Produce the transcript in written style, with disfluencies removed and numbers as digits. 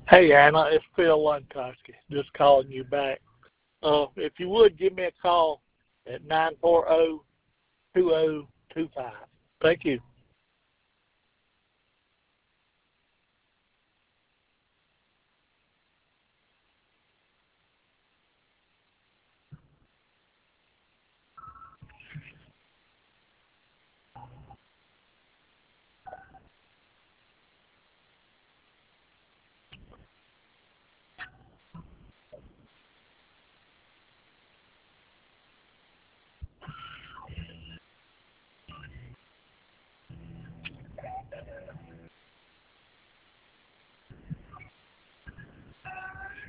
Hey, Anna, it's Phil Lunkoski, just calling you back. If you would, give me a call at 940-2025. Thank you.